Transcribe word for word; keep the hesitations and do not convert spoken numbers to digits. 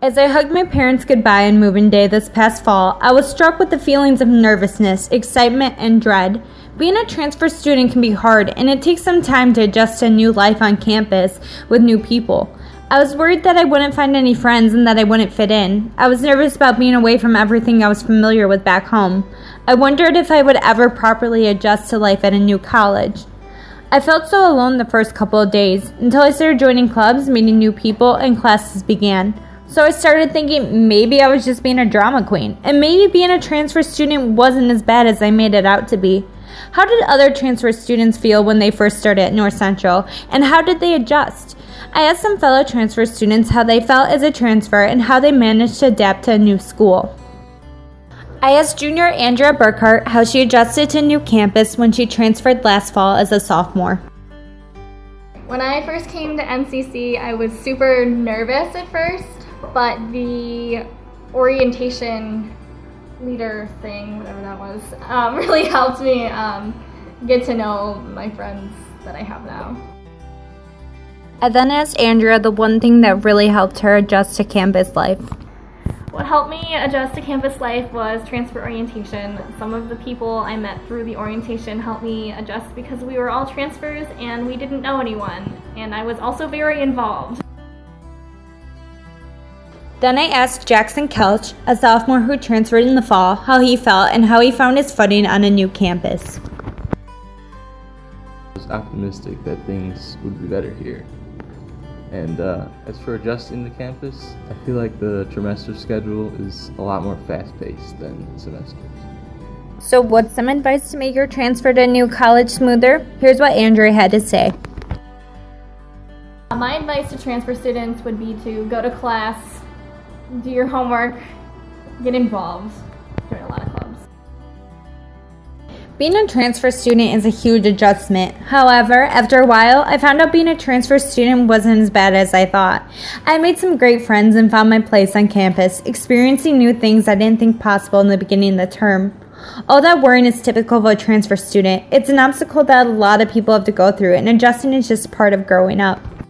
As I hugged my parents goodbye on moving day this past fall, I was struck with the feelings of nervousness, excitement, and dread. Being a transfer student can be hard, and it takes some time to adjust to a new life on campus with new people. I was worried that I wouldn't find any friends and that I wouldn't fit in. I was nervous about being away from everything I was familiar with back home. I wondered if I would ever properly adjust to life at a new college. I felt so alone the first couple of days, until I started joining clubs, meeting new people, and classes began. So I started thinking maybe I was just being a drama queen, and maybe being a transfer student wasn't as bad as I made it out to be. How did other transfer students feel when they first started at North Central, and how did they adjust? I asked some fellow transfer students how they felt as a transfer and how they managed to adapt to a new school. I asked junior Andrea Burkhart how she adjusted to a new campus when she transferred last fall as a sophomore. When I first came to N C C, I was super nervous at first, but the orientation leader thing, whatever that was, um, really helped me um, get to know my friends that I have now. I then asked Andrea the one thing that really helped her adjust to campus life. What helped me adjust to campus life was transfer orientation. Some of the people I met through the orientation helped me adjust because we were all transfers and we didn't know anyone, and I was also very involved. Then I asked Jackson Kelch, a sophomore who transferred in the fall, how he felt and how he found his footing on a new campus. I was optimistic that things would be better here. And uh, as for adjusting to campus, I feel like the trimester schedule is a lot more fast-paced than semesters. So what's some advice to make your transfer to a new college smoother? Here's what Andrea had to say. My advice to transfer students would be to go to class, do your homework, get involved, join a lot of clubs. Being a transfer student is a huge adjustment. However, after a while, I found out being a transfer student wasn't as bad as I thought. I made some great friends and found my place on campus, experiencing new things I didn't think possible in the beginning of the term. All that worrying is typical of a transfer student. It's an obstacle that a lot of people have to go through, and adjusting is just part of growing up.